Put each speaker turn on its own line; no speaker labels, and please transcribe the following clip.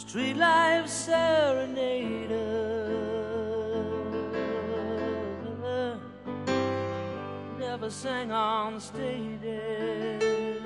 street life serenader, never sang on the stage.